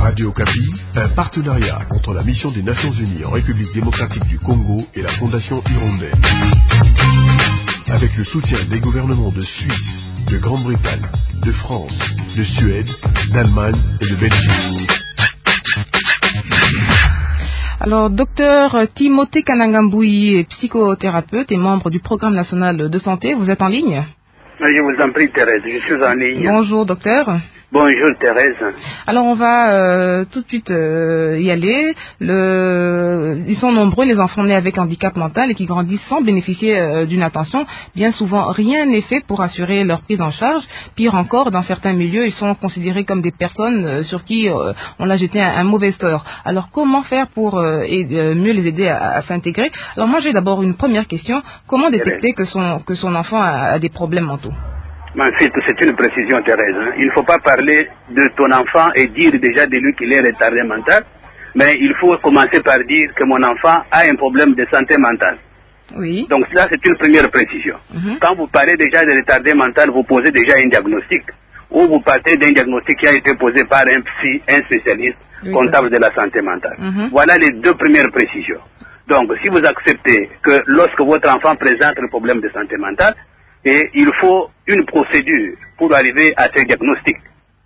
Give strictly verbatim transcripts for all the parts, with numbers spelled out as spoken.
Radio Okapi, un partenariat entre la mission des Nations Unies en République démocratique du Congo et la Fondation Hirondelle. Avec le soutien des gouvernements de Suisse, de Grande-Bretagne, de France, de Suède, d'Allemagne et de Belgique. Alors, docteur Timothée Kanangamboui est psychothérapeute et membre du programme national de santé. Vous êtes en ligne? Je vous en prie, Thérèse, je suis en ligne. Bonjour, docteur. Bonjour, Thérèse. Alors, on va euh, tout de suite euh, y aller. Le... Ils sont nombreux, les enfants nés avec handicap mental et qui grandissent sans bénéficier euh, d'une attention. Bien souvent, rien n'est fait pour assurer leur prise en charge. Pire encore, dans certains milieux, ils sont considérés comme des personnes euh, sur qui euh, on a jeté un, un mauvais sort. Alors, comment faire pour euh, et, euh, mieux les aider à, à s'intégrer? Alors, moi, j'ai d'abord une première question. Comment détecter que son, que son enfant a, a des problèmes mentaux? En fait, c'est une précision, Thérèse. Il ne faut pas parler de ton enfant et dire déjà de lui qu'il est retardé mental, mais il faut commencer par dire que mon enfant a un problème de santé mentale. Oui. Donc ça, c'est une première précision. Mm-hmm. Quand vous parlez déjà de retardé mental, vous posez déjà un diagnostic, ou vous partez d'un diagnostic qui a été posé par un psy, un spécialiste oui, comptable de la santé mentale. Mm-hmm. Voilà les deux premières précisions. Donc, si vous acceptez que lorsque votre enfant présente un problème de santé mentale, et il faut une procédure pour arriver à ce diagnostic.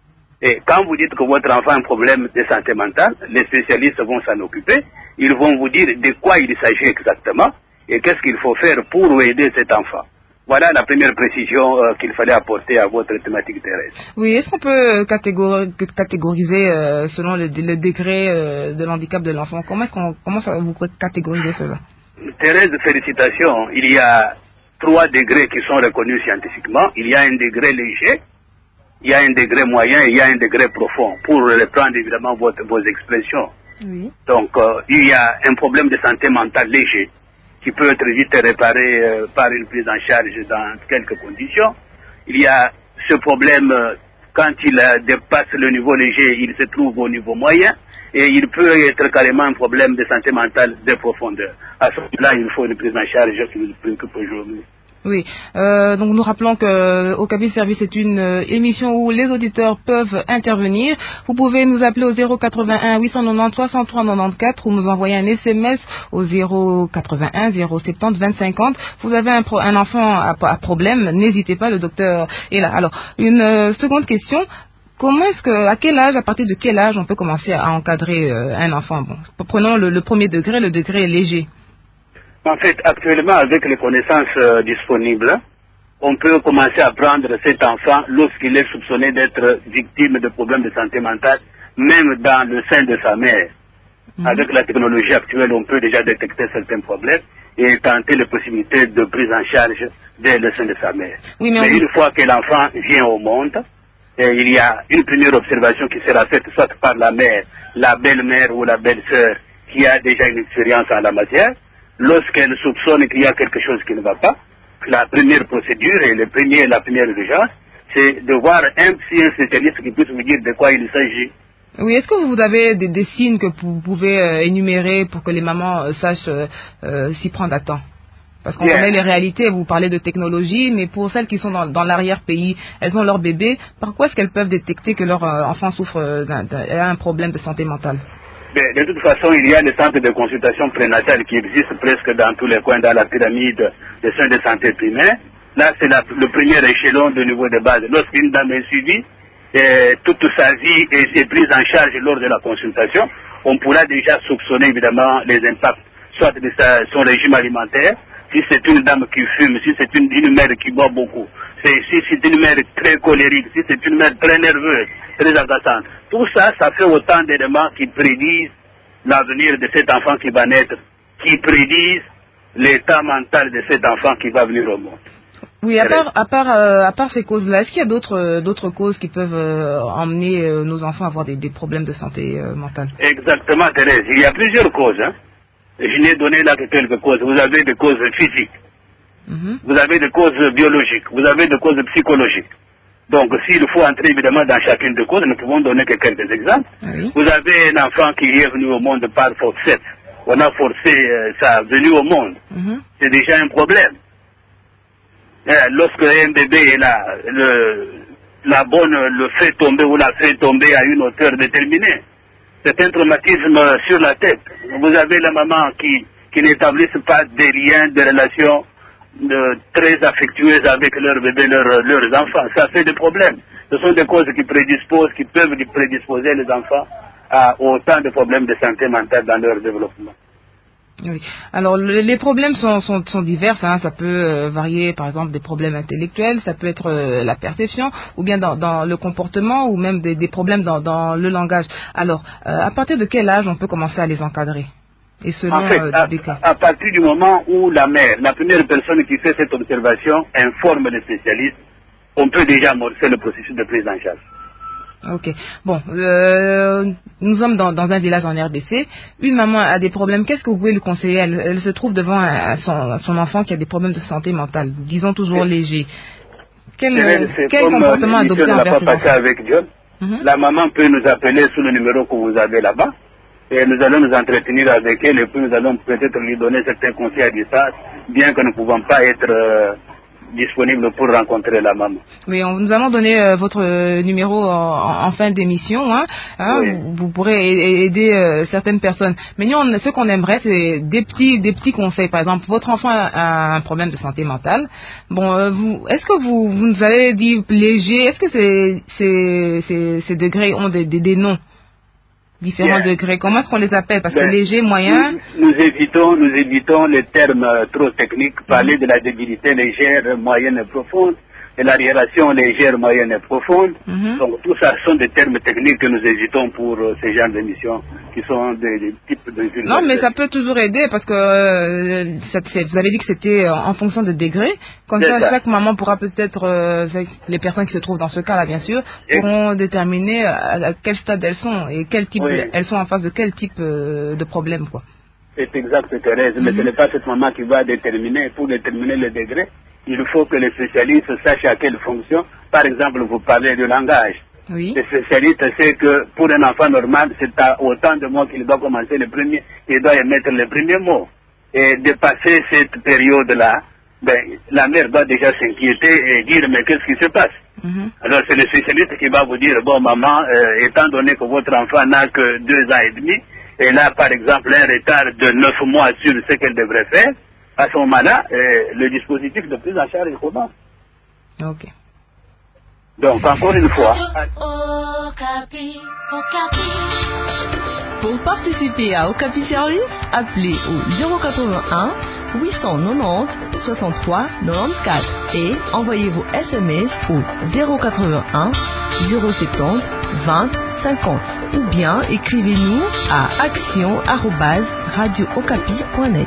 Et quand vous dites que votre enfant a un problème de santé mentale, les spécialistes vont s'en occuper. Ils vont vous dire de quoi il s'agit exactement et qu'est-ce qu'il faut faire pour aider cet enfant. Voilà la première précision euh, qu'il fallait apporter à votre thématique, Thérèse. Oui, est-ce qu'on peut catégori- catégoriser euh, selon le, le degré euh, de l'handicap de l'enfant? Comment est-ce qu'on comment ça, vous catégorisez cela? Thérèse, félicitations. Il y a trois degrés qui sont reconnus scientifiquement. Il y a un degré léger, il y a un degré moyen et il y a un degré profond. Pour reprendre évidemment votre, vos expressions. Oui. Donc, euh, il y a un problème de santé mentale léger qui peut être vite réparé euh, par une prise en charge dans quelques conditions. Il y a ce problème, euh, quand il euh, dépasse le niveau léger, il se trouve au niveau moyen. Et il peut être carrément un problème de santé mentale de profondeur. À ce moment-là, il faut une prise en charge qui nous préoccupe aujourd'hui. Oui, euh, donc nous rappelons que Okapi Service est une euh, émission où les auditeurs peuvent intervenir. Vous pouvez nous appeler au zéro quatre-vingt-un huit cent quatre-vingt-dix soixante-trois quatre-vingt-quatorze ou nous envoyer un S M S au zéro quatre-vingt-un zéro soixante-dix vingt cinquante. Vous avez un, pro- un enfant à, à problème, n'hésitez pas, le docteur est là. Alors, une euh, seconde question. Comment est-ce que, à quel âge, à partir de quel âge on peut commencer à encadrer euh, un enfant? Bon, prenons le, le premier degré, le degré léger. En fait, actuellement, avec les connaissances euh, disponibles, on peut commencer à prendre cet enfant lorsqu'il est soupçonné d'être victime de problèmes de santé mentale, même dans le sein de sa mère. Mmh. Avec la technologie actuelle, on peut déjà détecter certains problèmes et tenter les possibilités de prise en charge dès le sein de sa mère. Oui, mais mais on... une fois que l'enfant vient au monde, et il y a une première observation qui sera faite soit par la mère, la belle-mère ou la belle-sœur qui a déjà une expérience en la matière. Lorsqu'elle soupçonne qu'il y a quelque chose qui ne va pas, la première procédure et le premier, la première urgence, c'est de voir un psy, un spécialiste qui puisse vous dire de quoi il s'agit. Oui, est-ce que vous avez des, des signes que vous pouvez euh, énumérer pour que les mamans euh, sachent euh, euh, s'y prendre à temps? Parce qu'on yeah. connaît les réalités, vous parlez de technologie, mais pour celles qui sont dans, dans l'arrière-pays, elles ont leur bébé, par quoi est-ce qu'elles peuvent détecter que leur euh, enfant souffre d'un, d'un, a un problème de santé mentale? Mais de toute façon, il y a des centres de consultation prénatale qui existent presque dans tous les coins dans la pyramide des soins de santé primaires. Là, c'est la, le premier échelon de niveau de base. Lorsqu'une dame est suivie, et toute sa vie est, est prise en charge lors de la consultation, on pourra déjà soupçonner évidemment les impacts, soit de sa, son régime alimentaire, si c'est une dame qui fume, si c'est une, une mère qui boit beaucoup, c'est, si c'est une mère très colérique, si c'est une mère très nerveuse, très agaçante. Tout ça, ça fait autant d'éléments qui prédisent l'avenir de cet enfant qui va naître, qui prédisent l'état mental de cet enfant qui va venir au monde. Oui, à part, à part, euh, à part ces causes-là, est-ce qu'il y a d'autres, euh, d'autres causes qui peuvent euh, emmener euh, nos enfants à avoir des, des problèmes de santé euh, mentale? Exactement, Thérèse. Il y a plusieurs causes. Hein. Je n'ai donné là que quelques causes. Vous avez des causes physiques, mm-hmm. vous avez des causes biologiques, vous avez des causes psychologiques. Donc, s'il faut entrer évidemment dans chacune des causes, nous pouvons donner que quelques exemples. Oui. Vous avez un enfant qui est venu au monde par forceps. On a forcé euh, sa venue au monde. Mm-hmm. C'est déjà un problème. Euh, lorsque un bébé est là, le, la bonne le fait tomber ou la fait tomber à une hauteur déterminée. C'est un traumatisme sur la tête. Vous avez la maman qui, qui n'établissent pas des liens, des relations de, très affectueuses avec leurs bébés, leurs, leurs enfants. Ça fait des problèmes. Ce sont des causes qui prédisposent, qui peuvent prédisposer les enfants à autant de problèmes de santé mentale dans leur développement. Oui. Alors le, les problèmes sont, sont, sont divers, hein. Ça peut euh, varier, par exemple, des problèmes intellectuels, ça peut être euh, la perception, ou bien dans, dans le comportement, ou même des, des problèmes dans, dans le langage. Alors, euh, à partir de quel âge on peut commencer à les encadrer? Et selon En fait, euh, à, des cas. à partir du moment où la mère, la première personne qui fait cette observation, informe les spécialistes, on peut déjà amorcer le processus de prise en charge. Ok. Bon, euh, nous sommes dans, dans un village en R D C. Une maman a des problèmes. Qu'est-ce que vous pouvez lui conseiller? elle, elle se trouve devant un, son, son enfant qui a des problèmes de santé mentale, disons toujours légers. Quel, vrai, quel comme comportement adopter ne l'a envers pas ses passé enfants? avec John, Mm-hmm. La maman peut nous appeler sous le numéro que vous avez là-bas. Et nous allons nous entretenir avec elle et puis nous allons peut-être lui donner certains conseils à distance, bien que nous ne pouvons pas être euh, disponibles pour rencontrer la maman. Oui, on, nous allons donner euh, votre euh, numéro en, en fin d'émission. Hein, hein, Oui. vous, vous pourrez aider euh, certaines personnes. Mais nous, on, ce qu'on aimerait, c'est des petits, des petits conseils. Par exemple, votre enfant a un problème de santé mentale. Bon, euh, vous, est-ce que vous, vous nous avez dit léger? Est-ce que ces, ces, ces, ces degrés ont des, des, des noms? Différents Bien. degrés. Comment est-ce qu'on les appelle? Parce Ben, que léger, moyen. Nous, nous évitons, nous évitons les termes euh, trop techniques, parler de la débilité légère, moyenne et profonde, de l'arriération légère, moyenne et profonde. Mhm. Donc tout ça sont des termes techniques que nous évitons pour euh, ces genres d'émissions qui sont des, des types de vulgarisation. Non, mais ça peut toujours aider parce que euh, ça- c'est- vous avez dit que c'était euh, en fonction de degrés. Comme C'est ça, ça. chaque maman pourra peut-être, euh, les personnes qui se trouvent dans ce cas-là, bien sûr, Et- pourront déterminer à, à quel stade elles sont et quel type, Oui. de- elles sont en face de quel type euh, de problème, quoi. C'est exact, Thérèse, mais ce Mhm. n'est pas cette maman qui va déterminer. Pour déterminer le degré, il faut que les spécialistes sachent à quelle fonction. Par exemple, vous parlez du langage. Oui. Le spécialiste sait que pour un enfant normal, c'est à autant de mots qu'il doit commencer le premier, il doit émettre les premiers mots. Et dépasser cette période-là, ben, la mère doit déjà s'inquiéter et dire mais qu'est-ce qui se passe? Mhm. Alors c'est le spécialiste qui va vous dire, bon maman, euh, étant donné que votre enfant n'a que deux ans et demi, et là par exemple un retard de neuf mois sur ce qu'elle devrait faire, à ce moment-là, euh, le dispositif de prise en charge commence. Ok. Donc encore une fois, Pour participer à Okapi Service, appelez au zéro quatre-vingt-un huit cent quatre-vingt-dix soixante-trois quatre-vingt-quatorze et envoyez vos S M S au zéro quatre-vingt-un zéro soixante-dix vingt cinquante ou bien écrivez-nous à action arobase radio okapi point net.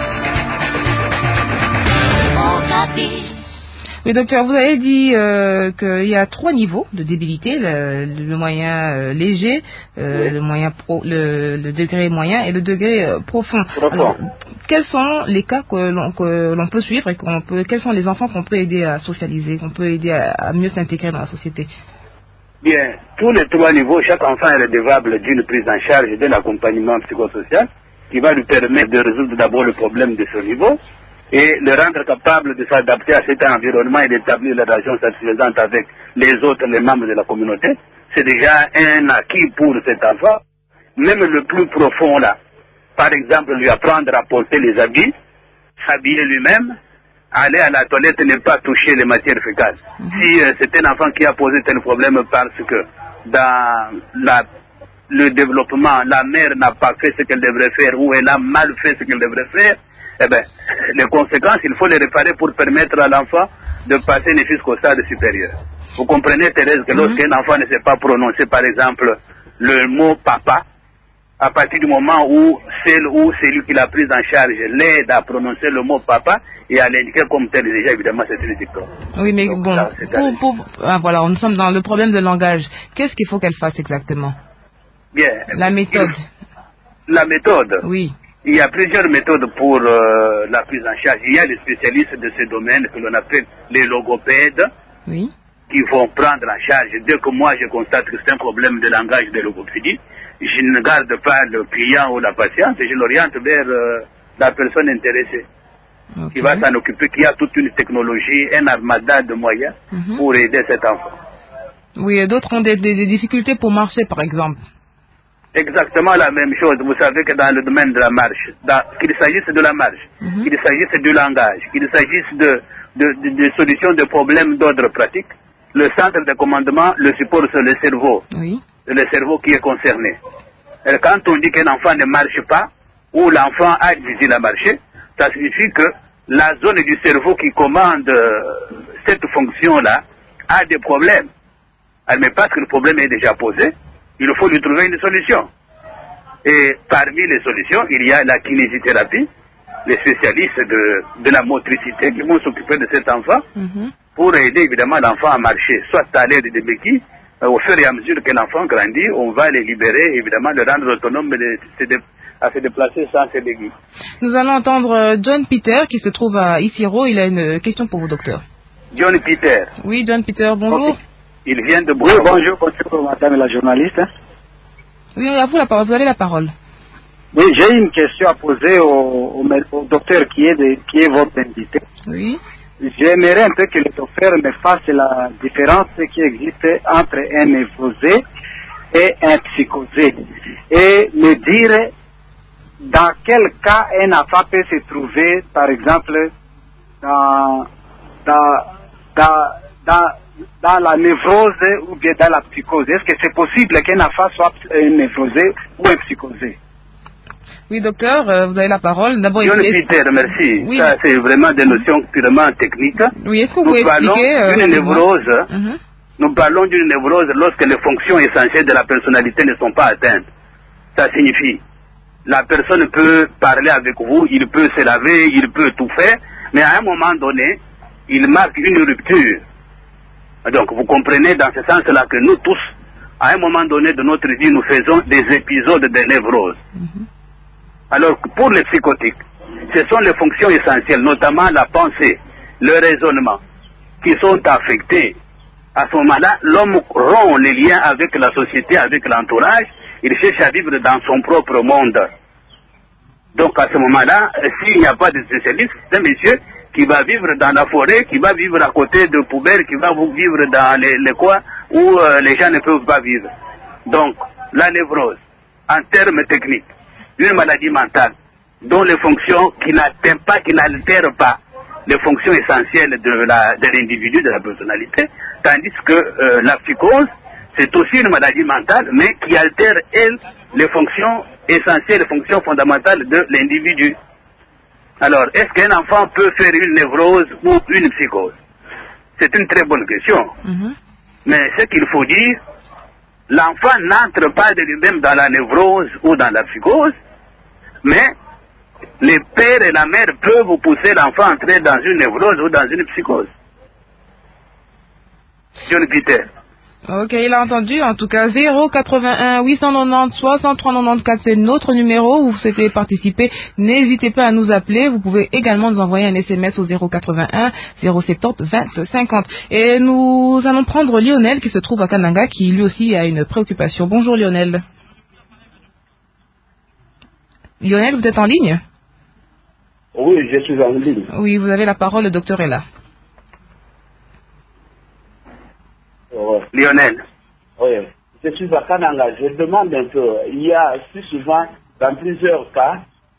Oui, docteur, vous avez dit euh, qu'il y a trois niveaux de débilité, le, le moyen euh, léger, euh, Oui. le moyen pro, le, le degré moyen et le degré euh, profond. Profond. Alors, quels sont les cas que l'on, que l'on peut suivre et qu'on peut, quels sont les enfants qu'on peut aider à socialiser, qu'on peut aider à, à mieux s'intégrer dans la société? bien, tous les trois niveaux, chaque enfant est redevable d'une prise en charge et d'un accompagnement psychosocial qui va lui permettre de résoudre d'abord le problème de ce niveau et le rendre capable de s'adapter à cet environnement et d'établir la relation satisfaisante avec les autres, les membres de la communauté. C'est déjà un acquis pour cet enfant. Même le plus profond là, par exemple, lui apprendre à porter les habits, s'habiller lui-même, aller à la toilette et ne pas toucher les matières fécales. Mm-hmm. Si euh, c'est un enfant qui a posé tel problème parce que dans la, le développement, la mère n'a pas fait ce qu'elle devrait faire ou elle a mal fait ce qu'elle devrait faire, eh bien, les conséquences, il faut les réparer pour permettre à l'enfant de passer jusqu'au stade supérieur. Vous comprenez, Thérèse, que mm-hmm. lorsqu'un enfant ne sait pas prononcer, par exemple, le mot papa, à partir du moment où celle ou celui qui l'a prise en charge l'aide à prononcer le mot papa et à l'indiquer comme tel, déjà évidemment c'est une victoire. Oui, mais Donc, bon, là, pour, pour, ah, voilà, nous sommes dans le problème de langage. Qu'est-ce qu'il faut qu'elle fasse exactement? Bien. La méthode. La méthode. Oui. Il y a plusieurs méthodes pour euh, la prise en charge. Il y a les spécialistes de ce domaine que l'on appelle les logopèdes. Oui. Qui vont prendre en charge. Dès que moi je constate que c'est un problème de langage de logopédie, je ne garde pas le client ou la patiente, je l'oriente vers euh, la personne intéressée. Okay. Qui va s'en occuper, qui a toute une technologie, un armada de moyens mm-hmm. pour aider cet enfant. Oui, et d'autres ont des, des, des difficultés pour marcher, par exemple. exactement la même chose. Vous savez que dans le domaine de la marche, qu'il s'agisse de la marche, mm-hmm. qu'il s'agisse du langage, qu'il s'agisse de, de, de, de solutions de problèmes d'ordre pratique, le centre de commandement le support sur le cerveau, oui. le cerveau qui est concerné. Et quand on dit qu'un enfant ne marche pas, ou l'enfant a difficile à marcher, ça signifie que la zone du cerveau qui commande cette fonction-là a des problèmes. Mais parce que le problème est déjà posé, il faut lui trouver une solution. Et parmi les solutions, il y a la kinésithérapie, les spécialistes de, de la motricité qui vont s'occuper de cet enfant mm-hmm. pour aider évidemment l'enfant à marcher, soit à l'aide des béquilles, euh, au fur et à mesure que l'enfant grandit, on va les libérer, évidemment, le rendre autonome à se déplacer sans ses béquilles. Nous allons entendre John Peter qui se trouve à Isiro. Il a une question pour vous, docteur. John Peter. Oui, John Peter, bonjour. Okay. Il vient de Oui, bonjour, bonjour, madame la journaliste. Oui, à vous la parole, vous avez la parole. Oui, j'ai une question à poser au, au, au docteur qui est, de, qui est votre invité. Oui. J'aimerais un peu que le docteur me fasse la différence qui existe entre un névrosé et un psychosé. Et me dire dans quel cas un enfant peut se trouver, par exemple, dans, dans, dans, dans, dans la névrose ou bien dans la psychose. Est-ce que c'est possible qu'un enfant soit un névrosé ou un psychosé? Oui, docteur, euh, vous avez la parole. D'abord, John Peter, merci. Oui. Ça, c'est vraiment des notions purement techniques. Oui, est-ce que vous nous pouvez parlons expliquer d'une euh, névrose. uh-huh. Nous parlons d'une névrose lorsque les fonctions essentielles de la personnalité ne sont pas atteintes. Ça signifie, la personne peut parler avec vous, il peut se laver, il peut tout faire, mais à un moment donné, il marque une rupture. Donc, vous comprenez dans ce sens-là que nous tous, à un moment donné de notre vie, nous faisons des épisodes de névrose. Uh-huh. Alors, pour les psychotiques, ce sont les fonctions essentielles, notamment la pensée, le raisonnement, qui sont affectés. À ce moment-là, l'homme rompt les liens avec la société, avec l'entourage, il cherche à vivre dans son propre monde. Donc, à ce moment-là, s'il n'y a pas de spécialiste, c'est un monsieur qui va vivre dans la forêt, qui va vivre à côté de poubelles, qui va vivre dans les, les coins où euh, les gens ne peuvent pas vivre. Donc, la névrose, en termes techniques, une maladie mentale dont les fonctions qui n'atteignent pas, qui n'altèrent pas les fonctions essentielles de, la, de l'individu, de la personnalité, tandis que euh, la psychose, c'est aussi une maladie mentale, mais qui altère, elle, les fonctions essentielles, les fonctions fondamentales de l'individu. Alors, est-ce qu'un enfant peut faire une névrose ou une psychose? C'est une très bonne question. Mm-hmm. Mais ce qu'il faut dire, l'enfant n'entre pas de lui-même dans la névrose ou dans la psychose, mais les pères et la mère peuvent vous pousser l'enfant à entrer dans une névrose ou dans une psychose. John Peter. Ok, il a entendu. En tout cas, zéro quatre-vingt-un huit cent quatre-vingt-dix soixante-trois quatre-vingt-quatorze, c'est notre numéro. Vous souhaitez participer, n'hésitez pas à nous appeler. Vous pouvez également nous envoyer un S M S au zéro quatre-vingt-un zéro soixante-dix vingt cinquante. Et nous allons prendre Lionel qui se trouve à Kananga, qui lui aussi a une préoccupation. Bonjour Lionel. Lionel, vous êtes en ligne? Oui, je suis en ligne. Oui, vous avez la parole, le docteur est là. Ouais. Lionel. Oui, je suis à Kananga. Je demande un peu, il y a si souvent, dans plusieurs cas,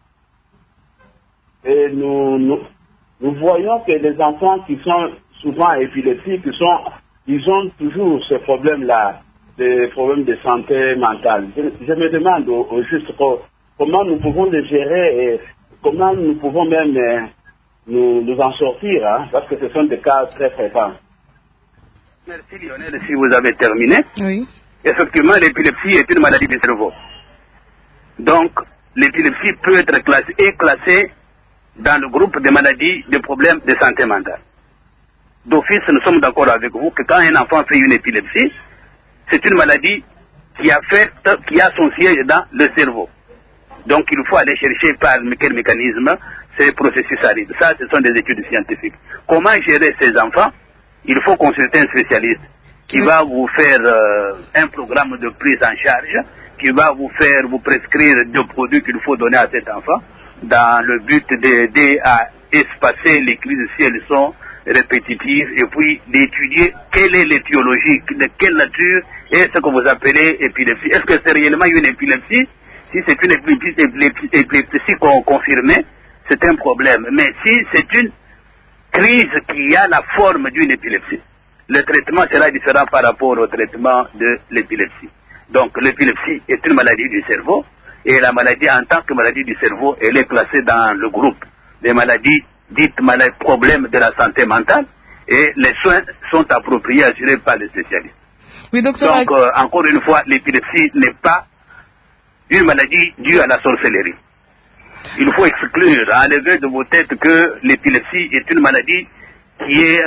et nous, nous, nous voyons que les enfants qui sont souvent épileptiques, qui sont, ils ont toujours ce problème-là, des problèmes de santé mentale. Je, je me demande au, au juste comment nous pouvons les gérer et comment nous pouvons même euh, nous, nous en sortir, hein, parce que ce sont des cas très fréquents. Merci Lionel, si vous avez terminé. Oui. Effectivement, l'épilepsie est une maladie du cerveau. Donc, l'épilepsie peut être classée, est classée dans le groupe des maladies de problèmes de santé mentale. D'office, nous sommes d'accord avec vous que quand un enfant fait une épilepsie, c'est une maladie qui affecte, qui a son siège dans le cerveau. Donc, il faut aller chercher par quel mécanisme ces processus arrivent. Ça, ce sont des études scientifiques. Comment gérer ces enfants? Il faut consulter un spécialiste qui oui. va vous faire euh, un programme de prise en charge, qui va vous faire, vous prescrire des produits qu'il faut donner à cet enfant, dans le but d'aider à espacer les crises si elles sont répétitives, et puis d'étudier quelle est l'étiologie, de quelle nature et ce que vous appelez épilepsie. Est-ce que c'est réellement une épilepsie? Si c'est une épilepsie, épilepsie, épilepsie confirmée, c'est un problème. Mais si c'est une crise qui a la forme d'une épilepsie, le traitement sera différent par rapport au traitement de l'épilepsie. Donc l'épilepsie est une maladie du cerveau, et la maladie en tant que maladie du cerveau, elle est classée dans le groupe des maladies dites maladies problèmes de la santé mentale, et les soins sont appropriés, assurés par les spécialistes. Oui, docteur. Donc euh, encore une fois, l'épilepsie n'est pas une maladie due à la sorcellerie. Il faut exclure, enlever de vos têtes que l'épilepsie est une maladie qui est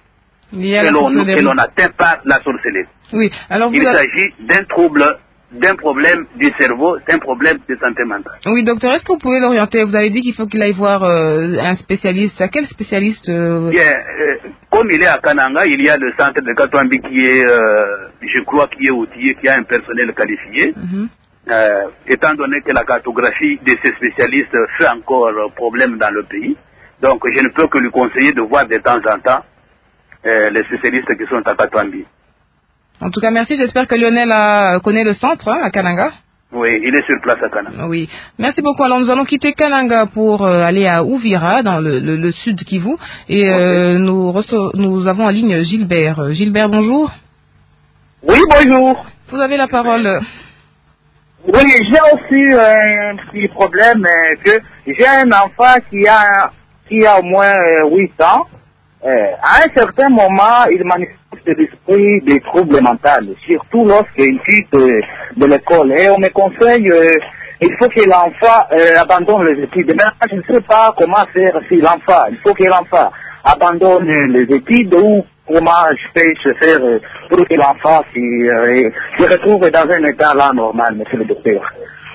que l'on atteint par la sorcellerie. Oui, alors vous Il avez... s'agit d'un trouble, d'un problème du cerveau, d'un problème de santé mentale. Oui, docteur, est-ce que vous pouvez l'orienter? Vous avez dit qu'il faut qu'il aille voir euh, un spécialiste. À quel spécialiste euh... Bien, euh, comme il est à Kananga, il y a le centre de Katouambi qui est, euh, je crois, qui est outillé, qui a un personnel qualifié. Mm-hmm. Euh, étant donné que la cartographie de ces spécialistes fait encore problème dans le pays, donc je ne peux que lui conseiller de voir de temps en temps euh, les spécialistes qui sont à Katouambi. En tout cas, merci. J'espère que Lionel a, connaît le centre hein, à Kananga. Oui, il est sur place à Kananga. Oui, merci beaucoup. Alors nous allons quitter Kananga pour euh, aller à Ouvira, dans le, le, le sud Kivu, et okay. euh, nous, nous avons en ligne Gilbert. Gilbert, bonjour. Oui, bonjour. Vous avez la parole. Oui, j'ai aussi un petit problème euh, que j'ai un enfant qui a qui a au moins euh, huit ans. Euh, à un certain moment, il manifeste l'esprit des troubles mentaux, surtout lorsqu'il quitte euh, de l'école. Et on me conseille, euh, il faut que l'enfant euh, abandonne les études. Mais je ne sais pas comment faire si l'enfant, il faut que l'enfant abandonne les études ou comment je peux faire euh, pour que l'enfant s'y, euh, se retrouve dans un état là normal, monsieur le docteur.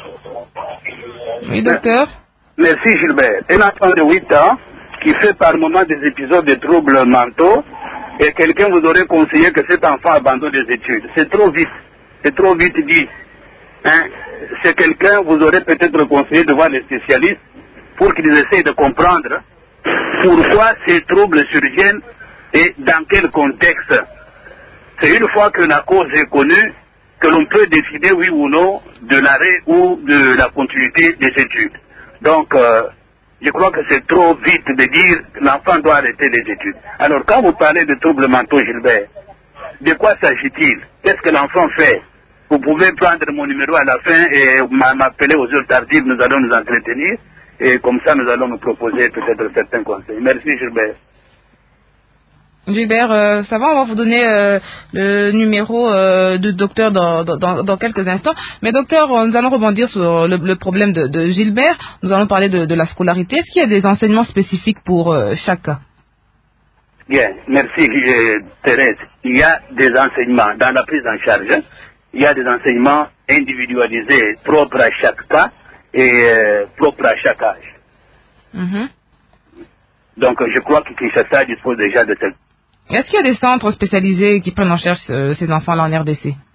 Oui, docteur. Merci Gilbert. Un enfant de huit ans qui fait par moment des épisodes de troubles mentaux, et quelqu'un vous aurait conseillé que cet enfant abandonne les études. C'est trop vite. C'est trop vite dit. Hein? C'est quelqu'un vous aurait peut-être conseillé de voir les spécialistes pour qu'ils essayent de comprendre pourquoi ces troubles surviennent et dans quel contexte. C'est une fois que la cause est connue que l'on peut décider oui ou non de l'arrêt ou de la continuité des études. Donc, euh, je crois que c'est trop vite de dire que l'enfant doit arrêter les études. Alors, quand vous parlez de troubles mentaux, Gilbert, de quoi s'agit-il? Qu'est-ce que l'enfant fait? Vous pouvez prendre mon numéro à la fin et m'appeler aux heures tardives, nous allons nous entretenir, et comme ça, nous allons nous proposer peut-être certains conseils. Merci, Gilbert. Gilbert, euh, ça va, on va vous donner euh, le numéro euh, du docteur dans, dans, dans quelques instants. Mais docteur, nous allons rebondir sur le, le problème de, de Gilbert. Nous allons parler de, de la scolarité. Est-ce qu'il y a des enseignements spécifiques pour euh, chaque cas? Bien, merci euh, Thérèse. Il y a des enseignements dans la prise en charge. Il y a des enseignements individualisés propres à chaque cas et euh, propres à chaque âge. Mm-hmm. Donc je crois que Kinshasa dispose déjà de tel. Est-ce qu'il y a des centres spécialisés qui prennent en charge euh, ces enfants-là en R D C?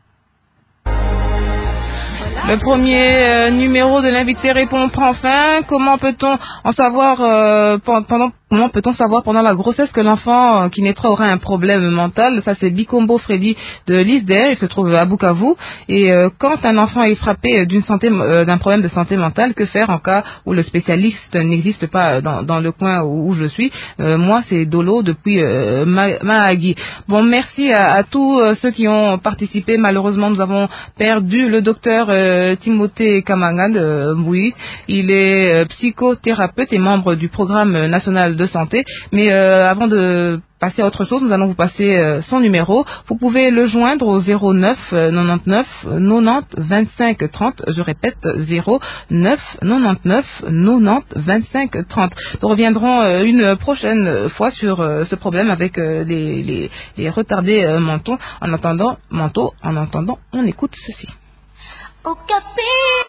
Le premier euh, numéro de l'invité répond prend fin. Comment peut-on en savoir euh, pendant comment peut-on savoir pendant la grossesse que l'enfant euh, qui naîtra aura un problème mental? Ça c'est Bikombo Freddy de l'Isder, il se trouve à Bukavu. Et euh, quand un enfant est frappé d'une santé euh, d'un problème de santé mentale, que faire en cas où le spécialiste n'existe pas dans, dans le coin où, où je suis? euh, Moi c'est Dolo depuis euh, Mahagi. Bon, merci à, à tous euh, ceux qui ont participé. Malheureusement nous avons perdu le docteur euh, Timothée Kamanga de Mboui. Il est euh, psychothérapeute et membre du programme national de santé. Mais euh, avant de passer à autre chose, nous allons vous passer euh, son numéro. Vous pouvez le joindre au zéro neuf quatre-vingt-dix-neuf quatre-vingt-dix vingt-cinq trente. Je répète, zéro neuf quatre-vingt-dix-neuf quatre-vingt-dix vingt-cinq trente. Nous reviendrons euh, une prochaine fois sur euh, ce problème avec euh, les, les, les retardés euh, mentaux. En attendant, mentaux, en attendant, on écoute ceci. Okapi.